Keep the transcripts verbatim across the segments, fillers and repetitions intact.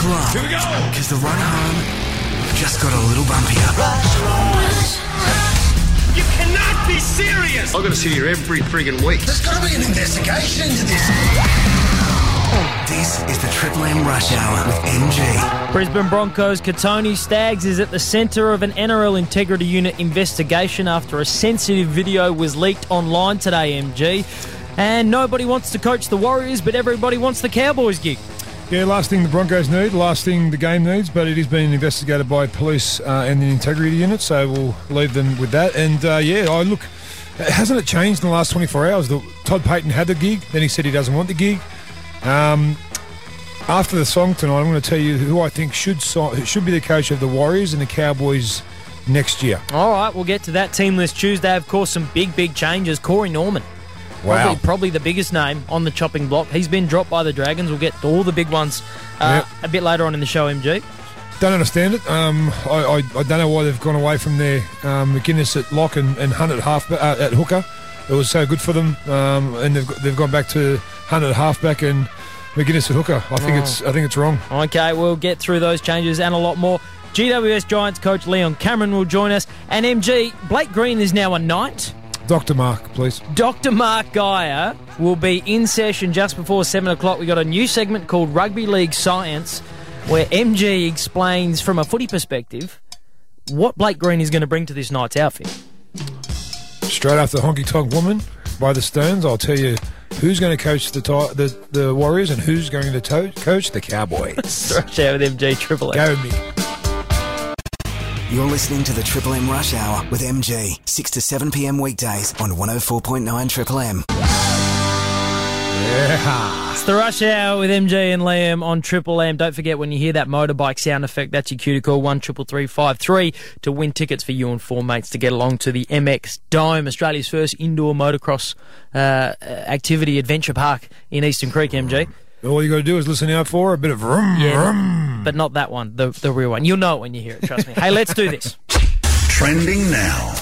Buckle up. Here we go. Because the run home just got a little bumpier. You cannot be serious. I've got to sit here every friggin' week. There's got to be an investigation into this. This is the Triple M Rush Hour with M G. Brisbane Broncos Katoni Staggs is at the centre of an N R L Integrity Unit investigation after a sensitive video was leaked online today, M G. And nobody wants to coach the Warriors, but everybody wants the Cowboys gig. Yeah, last thing the Broncos need, last thing the game needs, but it is being investigated by police uh, and the Integrity Unit, so we'll leave them with that. And, uh, yeah, I look, hasn't it changed in the last twenty-four hours? The, Todd Payten had the gig, then he said he doesn't want the gig. Um, after the song tonight, I'm going to tell you who I think should so- should be the coach of the Warriors and the Cowboys next year. All right, we'll get to that team list Tuesday. Of course, some big, big changes. Corey Norman. Wow. Probably, probably the biggest name on the chopping block. He's been dropped by the Dragons. We'll get to all the big ones uh, yep. a bit later on in the show, M G. Don't understand it. Um, I, I, I don't know why they've gone away from their um, McInnes at lock and, and Hunt at, half, uh, at hooker. It was so good for them, um, and they've they've gone back to Hunt at halfback and McInnes at hooker. I think oh. it's I think it's wrong. Okay, we'll get through those changes and a lot more. G W S Giants coach Leon Cameron will join us, and M G, Blake Green is now a Knight. Doctor Mark, please. Doctor Mark Geyer will be in session just before seven o'clock. We got a new segment called Rugby League Science, where M G explains from a footy perspective what Blake Green is going to bring to this night's outfit. Straight after Honky Tonk Woman by the Stones, I'll tell you who's going to coach the the, the Warriors and who's going to to- coach the Cowboys. Rush Hour with M G, Triple M. Go with me. You're listening to the Triple M Rush Hour with M G, six to seven p.m. weekdays on one oh four point nine Triple M. Yeah. It's the Rush Hour with M G and Liam on Triple M. Don't forget, when you hear that motorbike sound effect, that's your cue to call one triple three five three to win tickets for you and four mates to get along to the M X Dome, Australia's first indoor motocross uh, activity adventure park in Eastern Creek, M G. All you got to do is listen out for a bit of vroom, yeah, vroom. But not that one, the the real one. You'll know it when you hear it, trust me. Hey, let's do this. Trending now.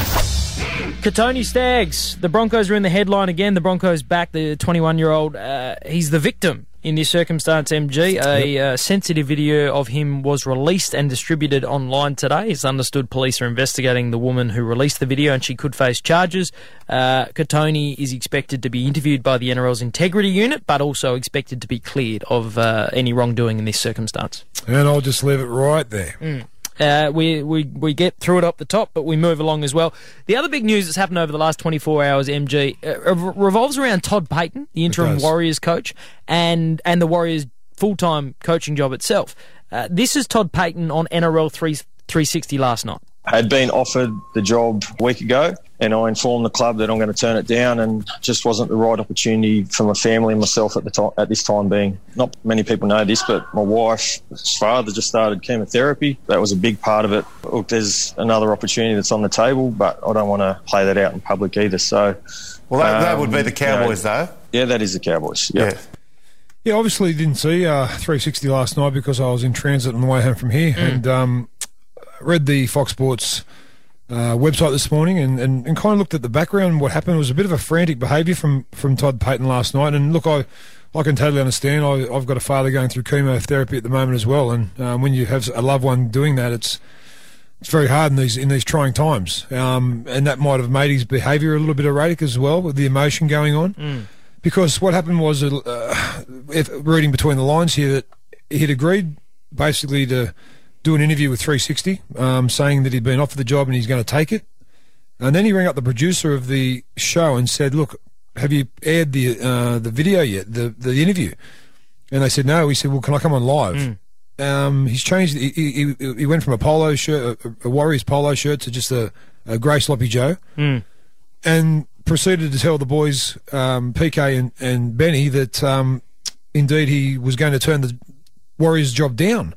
Katoni Staggs. The Broncos are in the headline again. The Broncos back the twenty-one-year-old. Uh, he's the victim in this circumstance, M G. A yep. uh, sensitive video of him was released and distributed online today. It's understood police are investigating the woman who released the video and she could face charges. Uh, Katoni is expected to be interviewed by the N R L's Integrity Unit, but also expected to be cleared of uh, any wrongdoing in this circumstance. And I'll just leave it right there. Mm. Uh, we, we we get through it up the top, but we move along as well. The other big news that's happened over the last twenty-four hours, M G, uh, revolves around Todd Payten, the interim Warriors coach, and and the Warriors' full-time coaching job itself. Uh, this is Todd Payten on N R L three sixty last night. I had been offered the job a week ago, and I informed the club that I'm going to turn it down, and just wasn't the right opportunity for my family and myself at the time. At this time being, not many people know this, but my wife's father just started chemotherapy. That was a big part of it. Look, there's another opportunity that's on the table, but I don't want to play that out in public either. So, well, that, um, that would be the Cowboys, you know, though. Yeah, that is the Cowboys. Yep. Yeah. Yeah, obviously didn't see uh, three sixty last night because I was in transit on the way home from here, mm. and um, read the Fox Sports uh, website this morning and, and, and kind of looked at the background. What happened was a bit of a frantic behaviour from, from Todd Payten last night. And look, I I can totally understand. I, I've got a father going through chemotherapy at the moment as well, and um, when you have a loved one doing that, it's it's very hard in these in these trying times. Um, and that might have made his behaviour a little bit erratic as well, with the emotion going on. Mm. Because what happened was, uh, if, reading between the lines here, that he'd agreed basically to do an interview with three sixty, um, saying that he'd been offered the job and he's going to take it. And then he rang up the producer of the show and said, look, have you aired the uh, the video yet, the the interview? And they said, no. He said, well, can I come on live? Mm. Um, he's changed. He, he, he went from a polo shirt, a, a Warriors polo shirt, to just a, a grey sloppy Joe. Mm. And proceeded to tell the boys, um, P K and, and Benny, that um, indeed he was going to turn the Warriors' job down.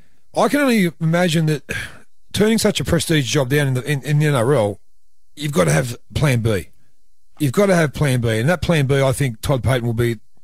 I can only imagine that turning such a prestige job down in the, in, in the N R L, you've got to have plan B. You've got to have plan B. And that plan B, I think Todd Payten will be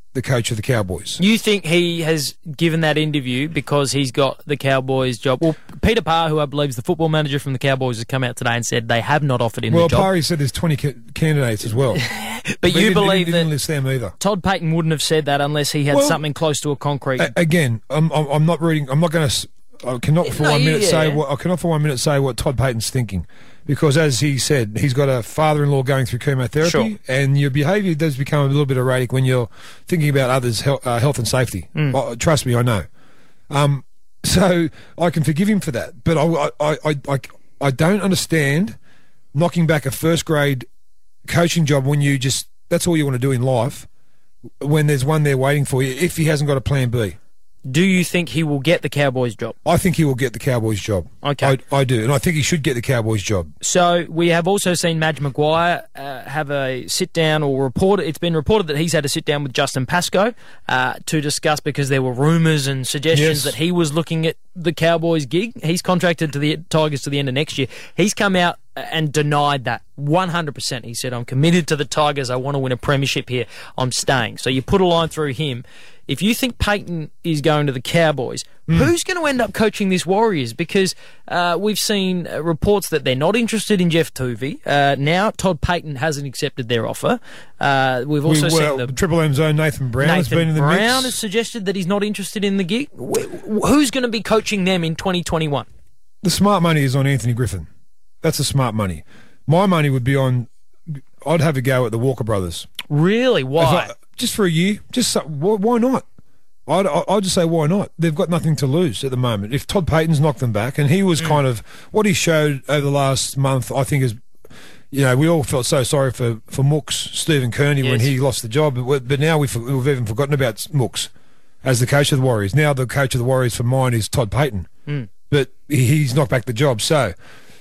the coach of the Cowboys. You think he has given that interview because he's got the Cowboys job? Well, Peter Parr, who I believe is the football manager from the Cowboys, has come out today and said they have not offered him well, the job. Well, Parry said there's twenty ca- candidates as well. but, but you didn't, believe didn't, didn't that list them either. Todd Payten wouldn't have said that unless he had well, something close to a concrete. A- again, I'm, I'm, I'm not reading. I'm not going to. I cannot for No, one minute yeah. say what I cannot for one minute say what Todd Payton's thinking, because as he said, he's got a father-in-law going through chemotherapy, Sure. and your behaviour does become a little bit erratic when you're thinking about others' health, uh, health and safety. Mm. Uh, trust me, I know. Um, so I can forgive him for that, but I, I, I, I, I don't understand knocking back a first-grade coaching job when you just that's all you want to do in life, when there's one there waiting for you if he hasn't got a plan B. Do you think he will get the Cowboys job? I think he will get the Cowboys job. Okay. I, I do, and I think he should get the Cowboys job. So we have also seen Madge Maguire uh, have a sit-down or report. It's been reported that he's had a sit-down with Justin Pascoe uh, to discuss, because there were rumours and suggestions Yes. that he was looking at the Cowboys gig. He's contracted to the Tigers to the end of next year. He's come out and denied that one hundred percent. He said, I'm committed to the Tigers. I want to win a premiership here. I'm staying. So you put a line through him. If you think Payton is going to the Cowboys, mm. who's going to end up coaching this Warriors? Because uh, we've seen uh, reports that they're not interested in Jeff Tuvey. Uh, now Todd Payton hasn't accepted their offer. Uh, we've also we, well, seen the Triple M's own Nathan Brown has Nathan been in the Brown mix. has suggested that he's not interested in the gig. Wh- Who's going to be coaching them in twenty twenty-one? The smart money is on Anthony Griffin. That's the smart money. My money would be on. I'd have a go at the Walker brothers. Really? Why? If I- just for a year. Just so- why, why not? I'd, I'd just say why not? They've got nothing to lose at the moment. If Todd Payton's knocked them back, and he was mm. kind of what he showed over the last month, I think is, you know, we all felt so sorry for for Mooks, Stephen Kearney, yes. when he lost the job. But, but now we've, we've even forgotten about Mooks as the coach of the Warriors. Now the coach of the Warriors for mine is Todd Payton, mm. but he's knocked back the job. So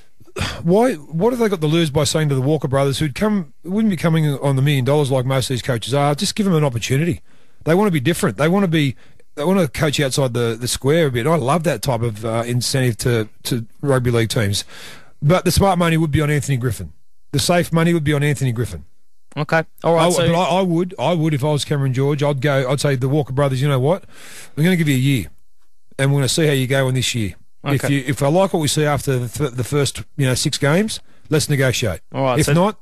why? What have they got to lose by saying to the Walker brothers, who'd come wouldn't be coming on the million dollars like most of these coaches are? Just give them an opportunity. They want to be different. They want to be. They want to coach outside the, the square a bit. I love that type of uh, incentive to, to rugby league teams. But the smart money would be on Anthony Griffin. The safe money would be on Anthony Griffin. Okay, all right. I, so but I, I would, I would if I was Cameron George. I'd go. I'd say the Walker brothers. You know what? We're going to give you a year, and we're going to see how you go in this year. Okay. If you, if I like what we see after the, th- the first, you know, six games, let's negotiate. All right. If so not,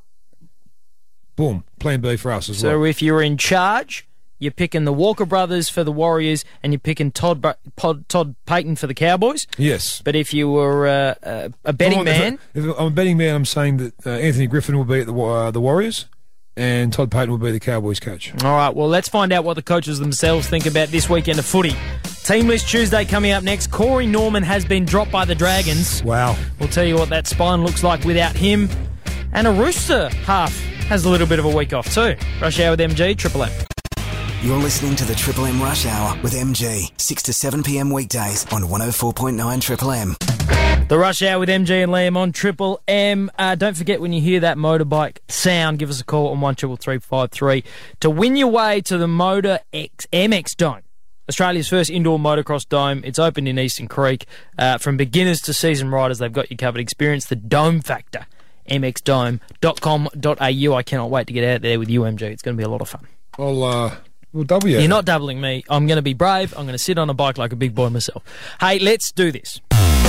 boom, plan B for us as so well. So if you're in charge, you're picking the Walker brothers for the Warriors, and you're picking Todd Pod, Todd Payton for the Cowboys. Yes. But if you were uh, uh, a betting I'm, man, if, if I'm a betting man, I'm saying that uh, Anthony Griffin will be at the uh, the Warriors, and Todd Payton will be the Cowboys coach. All right. Well, let's find out what the coaches themselves think about this weekend of footy. Team List Tuesday coming up next. Corey Norman has been dropped by the Dragons. Wow. We'll tell you what that spine looks like without him. And a Rooster half has a little bit of a week off too. Rush Hour with M G, Triple M. You're listening to the Triple M Rush Hour with M G, six to seven p.m. weekdays on one oh four point nine Triple M. The Rush Hour with M G and Liam on Triple M. Uh, don't forget, when you hear that motorbike sound, give us a call on one three three five three to win your way to the Motor X M X Dome, Australia's first indoor motocross dome. It's open in Eastern Creek. Uh, from beginners to seasoned riders, they've got you covered. Experience the Dome Factor. m x dome dot com dot a u. I cannot wait to get out there with you, M G. It's going to be a lot of fun. I'll, uh, we'll double you. You're not doubling me. I'm going to be brave. I'm going to sit on a bike like a big boy myself. Hey, let's do this.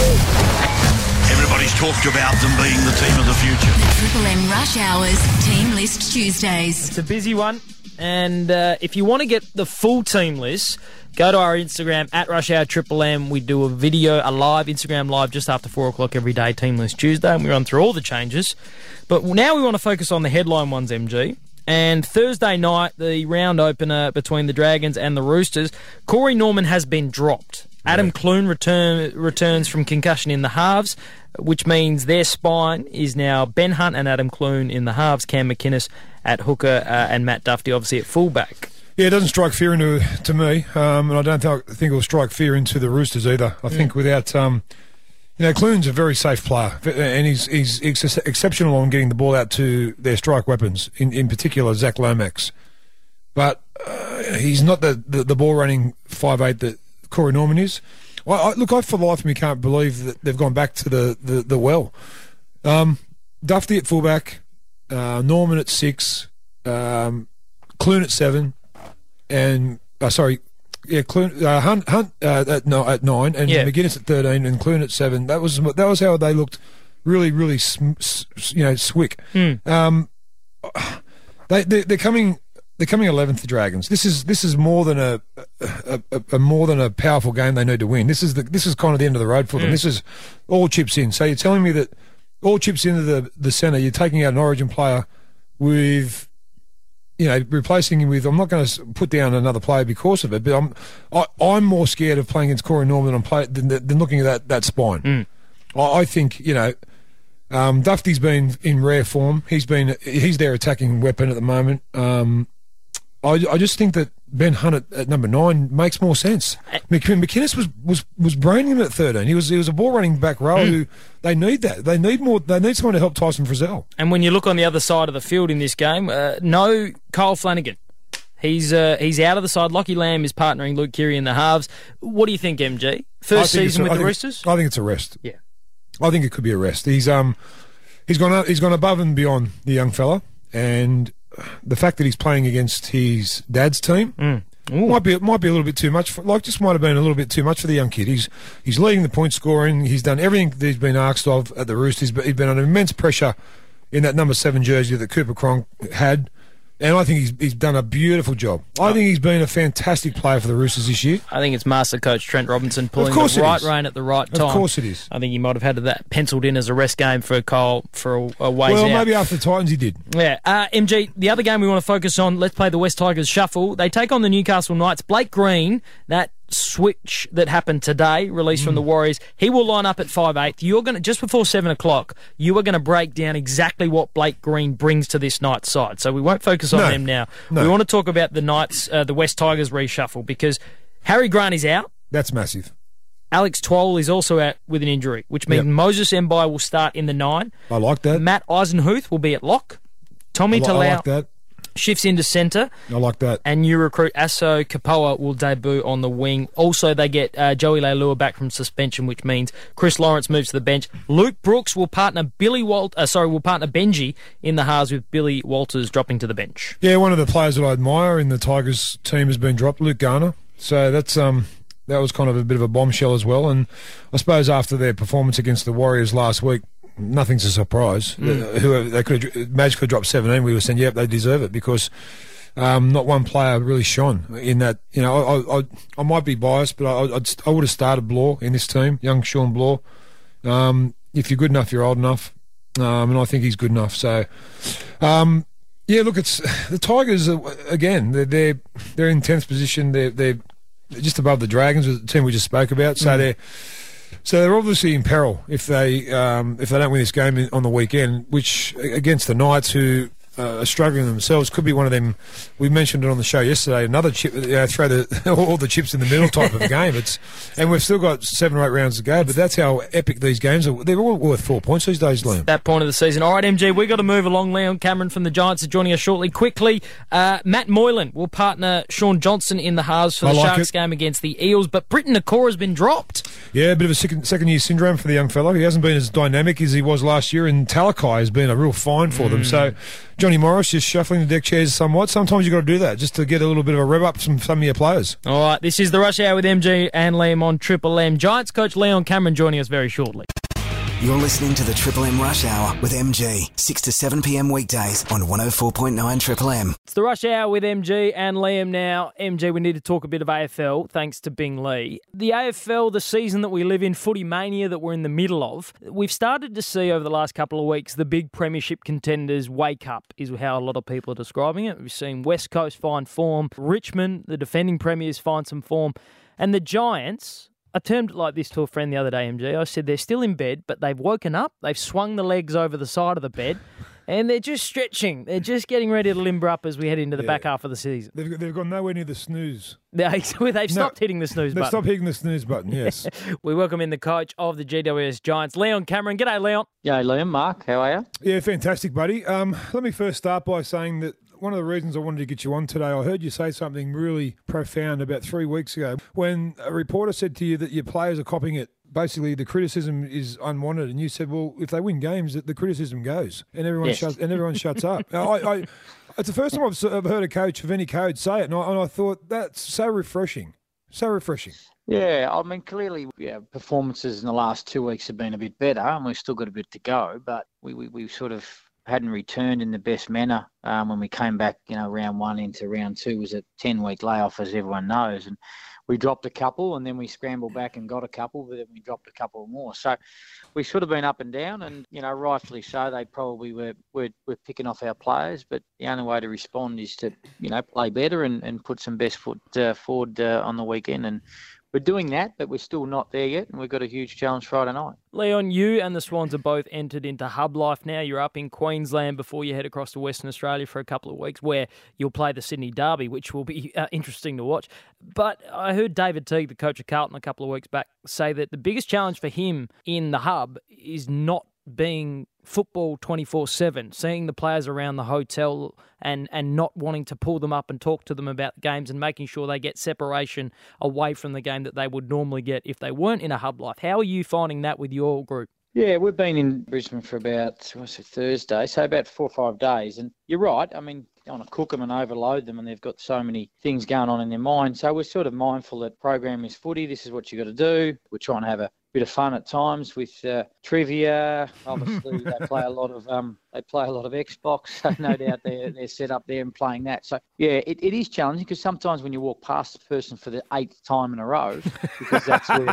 Everybody's talked about them being the team of the future. The Triple M Rush Hours Team List Tuesdays. It's a busy one. And uh, if you want to get the full team list, go to our Instagram at Rush Hour Triple M. We do a video, a live Instagram live just after four o'clock every day, Team List Tuesday, and we run through all the changes. But now we want to focus on the headline ones, M G. And Thursday night, the round opener between the Dragons and the Roosters, Corey Norman has been dropped. Adam Clune return, returns from concussion in the halves, which means their spine is now Ben Hunt and Adam Clune in the halves, Cam McInnes at hooker, uh, and Matt Duffy obviously at fullback. Yeah, it doesn't strike fear into to me, um, and I don't th- think it will strike fear into the Roosters either. I think mm. without, um, you know, Clune's a very safe player, and he's he's ex- exceptional on getting the ball out to their strike weapons, in, in particular Zach Lomax. But uh, he's not the, the, the ball running five eight that Corey Norman is. I, I, look, I for the life of me can't believe that they've gone back to the, the, the well. Um, Duffy at fullback, uh, Norman at six, um, Clune at seven, and uh, sorry, yeah, Clune, uh, Hunt, Hunt uh, at, no, at nine, and Yeah. McGuinness at thirteen, and Clune at seven. That was that was how they looked. Really, really, sm- s- you know, swick. Mm. Um, they they they're coming. They're coming eleventh, the Dragons. This is this is more than a, a, a, a more than a powerful game they need to win. This is the this is kind of the end of the road for them. Mm. This is all chips in. So you're telling me that all chips into the the centre. You're taking out an Origin player with, you know, replacing him with. I'm not going to put down another player because of it, but I'm I, I'm more scared of playing against Corey Norman on play than, than looking at that that spine. Mm. I, I think you know. Um, Dufty's been in rare form. He's been he's their attacking weapon at the moment. Um, I, I just think that Ben Hunt at, at number nine makes more sense. Mc, McInnes was, was, was braining him at thirteen. He was he was a ball running back row Mm. who they need that. They need more. They need someone to help Tyson Frizzell. And when you look on the other side of the field in this game, uh, no Kyle Flanagan. He's uh, he's out of the side. Lockie Lamb is partnering Luke Keary in the halves. What do you think, M G? I First think it's season a- with I the think- Roosters? I think it's a rest. Yeah. I think it could be a rest. He's um he's gone up, he's gone above and beyond the young fella, and the fact that he's playing against his dad's team Mm. might be might be a little bit too much. For, like just might have been a little bit too much for the young kid. He's he's leading the point scoring. He's done everything that he's been asked of at the Roosters, but he's been under immense pressure in that number seven jersey that Cooper Cronk had. And I think he's he's done a beautiful job. I think he's been a fantastic player for the Roosters this year. I think it's Master Coach Trent Robinson pulling course the it right is. rein at the right time. Of course it is. I think he might have had that penciled in as a rest game for Kyle for a, a ways Well, out. maybe after the Titans he did. Yeah, uh, M G, the other game we want to focus on, let's play the West Tigers Shuffle. They take on the Newcastle Knights. Blake Green, that switch that happened today, released from the Warriors, he will line up at five eight. You're going to, just before seven o'clock, you are going to break down exactly what Blake Green brings to this Knights side. So we won't focus on No. them now. No. We want to talk about the Knights, uh, the West Tigers reshuffle, because Harry Grant is out. That's massive. Alex Twole is also out with an injury, which means Yep. Moses Mbai will start in the nine. I like that. Matt Eisenhuth will be at lock. Tommy I, li- I Talau like that. shifts into centre, I like that. and new recruit Aso Kapoa will debut on the wing. Also, they get uh, Joey Leilua back from suspension, which means Chris Lawrence moves to the bench. Luke Brooks will partner Billy Walt, uh, sorry, will partner Benji in the halves with Billy Walters dropping to the bench. Yeah, one of the players that I admire in the Tigers team has been dropped, Luke Garner. So that's um that was kind of a bit of a bombshell as well. And I suppose after their performance against the Warriors last week, nothing's a surprise. Mm. Uh, whoever they could have, Madge could have dropped seventeen. We were saying, yep, they deserve it because um, not one player really shone in that. You know, I I, I might be biased, but I I'd, I would have started Blore in this team, young Sean Blore. Um, if you're good enough, you're old enough, um, and I think he's good enough. So. Um, Yeah, look, it's the Tigers are, again. They're they're, they're in tenth position. They're they're just above the Dragons, the team we just spoke about. So mm. they're so they're obviously in peril if they um, if they don't win this game on the weekend, which against the Knights, who uh, are struggling themselves, could be one of them. We mentioned it on the show yesterday. Another chip, you know, throw the all the chips in the middle type of game. It's and we've still got seven or eight rounds to go, but that's how epic these games are. They're all worth four points these days, Liam. That point of the season. All right, M G, we've got to move along. Leon Cameron from the Giants is joining us shortly. Quickly, uh, Matt Moylan will partner Sean Johnson in the halves for the I like Sharks it. game against the Eels, but Britton Nakora has been dropped. Yeah, a bit of a second, second year syndrome for the young fellow. He hasn't been as dynamic as he was last year, and Talakai has been a real find for mm. them. So Johnny Morris just shuffling the deck chairs somewhat. Sometimes you've got to do that just to get a little bit of a rev up from some of your players. All right, this is the Rush Hour with M G and Liam on Triple M. Giants coach Leon Cameron joining us very shortly. You're listening to the Triple M Rush Hour with M G, six to seven p.m. weekdays on one oh four point nine Triple M. It's the Rush Hour with M G and Liam now. M G, we need to talk a bit of A F L, thanks to Bing Lee. The A F L, the season that we live in, footy mania that we're in the middle of, we've started to see over the last couple of weeks the big premiership contenders wake up, is how a lot of people are describing it. We've seen West Coast find form, Richmond, the defending premiers, find some form, and the Giants... I termed it like this to a friend the other day, M G. I said they're still in bed, but they've woken up, they've swung the legs over the side of the bed, and they're just stretching. They're just getting ready to limber up as we head into the yeah. back half of the season. They've, they've gone nowhere near the snooze. They, they've stopped no, hitting the snooze they've button. They've stopped hitting the snooze button, yes. We welcome in the coach of the G W S Giants, Leon Cameron. G'day, Leon. G'day, Liam. Mark, how are you? Yeah, fantastic, buddy. Um, let me first start by saying that one of the reasons I wanted to get you on today, I heard you say something really profound about three weeks ago when a reporter said to you that your players are copying it. Basically, the criticism is unwanted, and you said, "Well, if they win games, the criticism goes, and everyone yes. shuts and everyone shuts up." I, I, It's the first time I've s- I've heard a coach of any code say it, and I, and I thought that's so refreshing. So refreshing. Yeah, I mean, clearly, yeah, performances in the last two weeks have been a bit better, and we've still got a bit to go, but we, we, we sort of hadn't returned in the best manner um, when we came back, you know, round one into round two was a ten-week layoff, as everyone knows, and we dropped a couple, and then we scrambled back and got a couple, but then we dropped a couple more. So we've sort of been up and down, and, you know, rightfully so. They probably were, were, were picking off our players, but the only way to respond is to, you know, play better and, and put some best foot uh, forward uh, on the weekend. And we're doing that, but we're still not there yet, and we've got a huge challenge Friday night. Leon, you and the Swans are both entered into hub life now. You're up in Queensland before you head across to Western Australia for a couple of weeks, where you'll play the Sydney Derby, which will be uh, interesting to watch. But I heard David Teague, the coach of Carlton, a couple of weeks back, say that the biggest challenge for him in the hub is not being football twenty-four seven, seeing the players around the hotel and, and not wanting to pull them up and talk to them about the games and making sure they get separation away from the game that they would normally get if they weren't in a hub life. How are you finding that with your group? Yeah, we've been in Brisbane for about, what's it, Thursday, so about four or five days. And you're right, I mean, you don't want to cook them and overload them, and they've got so many things going on in their mind. So we're sort of mindful that program is footy, this is what you got to do. We're trying to have a bit of fun at times with uh, trivia. Obviously, they play a lot of um, they play a lot of Xbox. So no doubt they're they're set up there and playing that. So yeah, it, it is challenging because sometimes when you walk past a person for the eighth time in a row, because that's where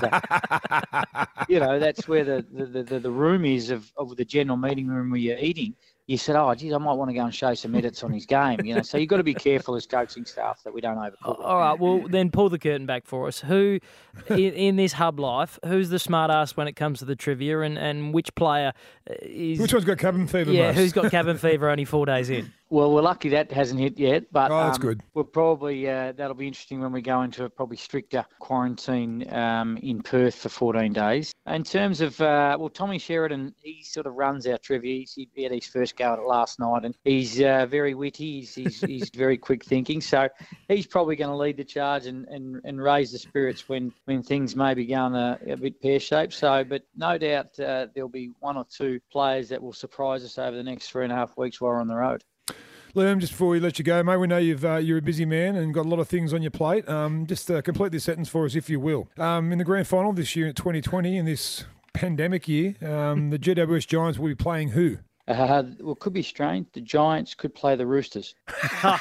the you know that's where the the, the, the room is of, of the general meeting room where you're eating. You said, oh, geez, I might want to go and show some edits on his game, you know. So you've got to be careful as coaching staff that we don't overcook. All right, well, then pull the curtain back for us. Who, in, in this hub life, who's the smart ass when it comes to the trivia, and, and which player is... Which one's got cabin fever Yeah, most? who's got cabin fever only four days in? Well, we're lucky that hasn't hit yet, but Oh, that's um, good. We'll probably uh, that'll be interesting when we go into a probably stricter quarantine um, in Perth for fourteen days. In terms of uh, well, Tommy Sheridan, he sort of runs our trivia. He had his first go at it last night, and he's uh, very witty. He's he's, he's very quick thinking, so he's probably going to lead the charge and, and, and raise the spirits when, when things may be going a, a bit pear shaped. So, but no doubt uh, there'll be one or two players that will surprise us over the next three and a half weeks while we're on the road. Liam, just before we let you go, mate, we know you've, uh, you're a busy man and got a lot of things on your plate. Um, just uh, complete this sentence for us, if you will. Um, in the grand final this year, in twenty twenty, in this pandemic year, um, the G W S Giants will be playing who? Uh, well, it could be strange. The Giants could play the Roosters. What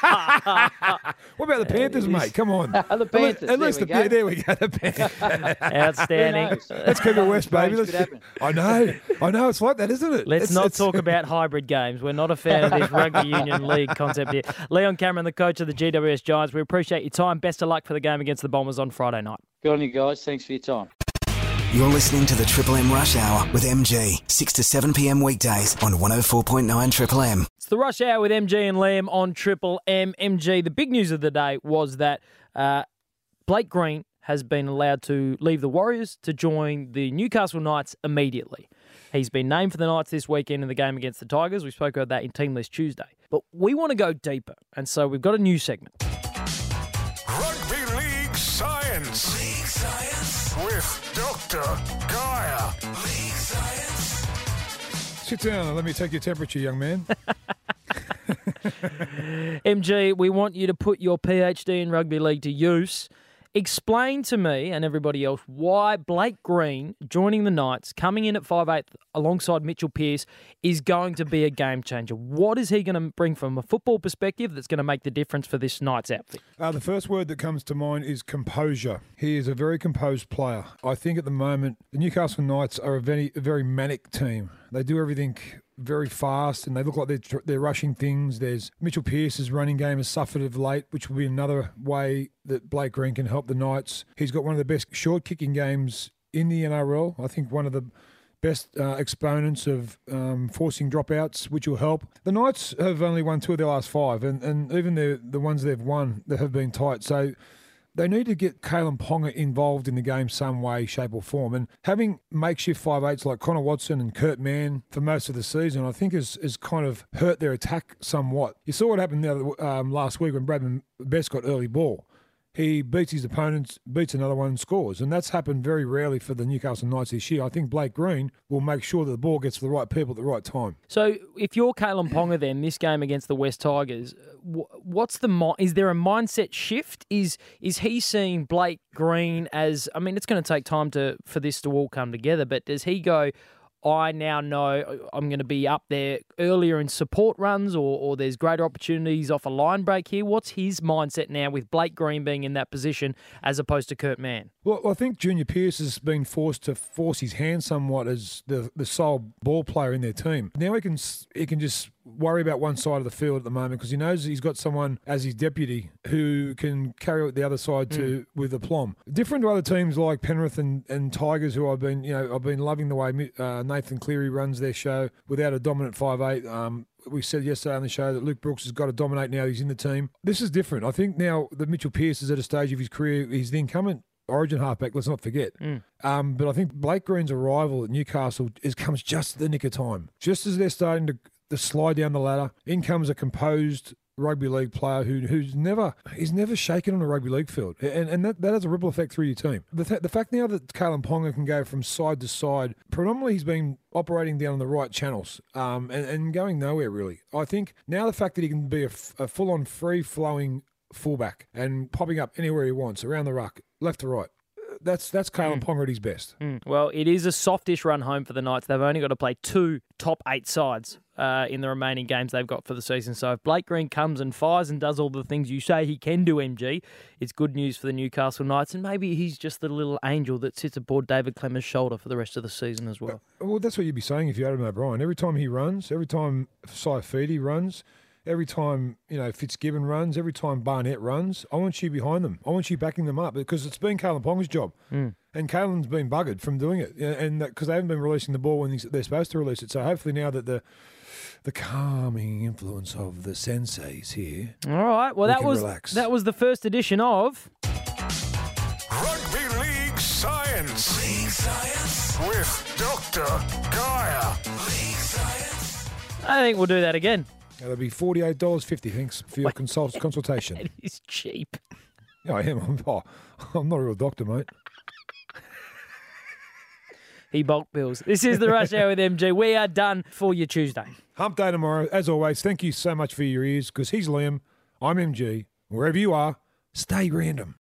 about the Panthers, mate? Come on. the Panthers. At least there, the, we there we go. The Panthers. Outstanding. Let's keep it west, baby. Strange Let's, could happen. I know. I know. It's like that, isn't it? Let's It's- not it's- talk about hybrid games. We're not a fan of this rugby union league concept here. Leon Cameron, the coach of the G W S Giants, we appreciate your time. Best of luck for the game against the Bombers on Friday night. Good on you guys. Thanks for your time. You're listening to the Triple M Rush Hour with M G, six to seven p.m. weekdays on one oh four point nine Triple M. It's the Rush Hour with M G and Liam on Triple M. M G, the big news of the day was that uh, Blake Green has been allowed to leave the Warriors to join the Newcastle Knights immediately. He's been named for the Knights this weekend in the game against the Tigers. We spoke about that in Team List Tuesday. But we want to go deeper, and so we've got a new segment. Rugby League Science. League Science. With Doctor Gaia. League Science. Sit down and let me take your temperature, young man. M G, we want you to put your PhD in rugby league to use. Explain to me and everybody else why Blake Green joining the Knights, coming in at five eight alongside Mitchell Pearce, is going to be a game changer. What is he going to bring from a football perspective that's going to make the difference for this Knights outfit? Uh, the first word that comes to mind is composure. He is a very composed player. I think at the moment the Newcastle Knights are a very, a very manic team. They do everything very fast and they look like they're, tr- they're rushing things. There's Mitchell Pearce's running game has suffered of late, which will be another way that Blake Green can help the Knights. He's got one of the best short kicking games in the N R L. I think one of the best uh, exponents of um, forcing dropouts, which will help. The Knights have only won two of their last five, and, and even the the ones they've won that have been tight. So they need to get Kalen Ponga involved in the game some way, shape or form. And having makeshift five eights like Connor Watson and Kurt Mann for most of the season, I think has, has kind of hurt their attack somewhat. You saw what happened the other, um, last week when Bradman Best got early ball. he beats his opponents, beats another one and scores. And that's happened very rarely for the Newcastle Knights this year. I think Blake Green will make sure that the ball gets to the right people at the right time. So if you're Kalen Ponga then, this game against the West Tigers, what's the mi- is there a mindset shift? Is is he seeing Blake Green as, I mean, it's going to take time to for this to all come together, but does he go, I now know I'm going to be up there earlier in support runs, or, or there's greater opportunities off a line break here? What's his mindset now with Blake Green being in that position as opposed to Kurt Mann? Well, I think Junior Pearce has been forced to force his hand somewhat as the, the sole ball player in their team. Now he can he can just worry about one side of the field at the moment because he knows he's got someone as his deputy who can carry out the other side to mm. with aplomb. Different to other teams like Penrith and, and Tigers, who I've been you know I've been loving the way uh, Nathan Cleary runs their show without a dominant five eight. Um, we said yesterday on the show that Luke Brooks has got to dominate now. He's in the team. This is different. I think now that Mitchell Pearce is at a stage of his career, he's the incumbent Origin halfback, let's not forget. Mm. Um, but I think Blake Green's arrival at Newcastle is comes just at the nick of time. Just as they're starting to, to slide down the ladder, in comes a composed rugby league player who who's never he's never shaken on a rugby league field, and and that, that has a ripple effect through your team. The th- the fact now that Kalen Ponga can go from side to side, predominantly he's been operating down the right channels, um, and, and going nowhere really. I think now the fact that he can be a, f- a full on free flowing fullback and popping up anywhere he wants around the ruck, left to right. That's that's Kalen mm. Ponga at his best. Mm. Well, it is a softish run home for the Knights. They've only got to play two top eight sides uh, in the remaining games they've got for the season. So if Blake Green comes and fires and does all the things you say he can do, M G, it's good news for the Newcastle Knights. And maybe he's just the little angel that sits aboard David Clemmer's shoulder for the rest of the season as well. Uh, well, that's what you'd be saying if you had Adam O'Brien. Every time he runs, every time Saifidi runs, every time, you know, Fitzgibbon runs, every time Barnett runs, I want you behind them. I want you backing them up because it's been Kalen Ponga's job. Mm. And Kalen's been buggered from doing it, and because they haven't been releasing the ball when they're supposed to release it. So hopefully now that the the calming influence of the senseis here, all right. Well, we that can was relax. that was the first edition of Rugby League Science. League Science with Doctor Gaia. League Science. I think we'll do that again. That'll be forty-eight dollars fifty, thanks, for your consult- consultation. It is cheap. Yeah, I am. I'm, oh, I'm not a real doctor, mate. He bulk bills. This is the Rush Hour with M G. We are done for your Tuesday. Hump day tomorrow. As always, thank you so much for your ears, because he's Liam, I'm M G. Wherever you are, stay random.